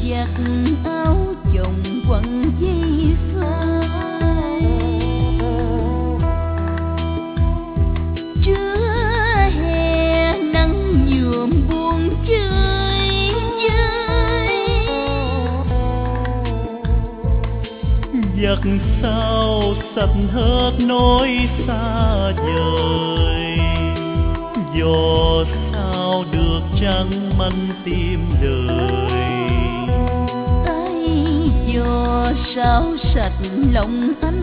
giặt áo chồng quần dây phai. Trưa hè nắng nhuộm buồn chơi vơi, giặc sao sạch hết nỗi xa vời. Dò sao được trăng manh tim đời, ai dò sao sạch lòng anh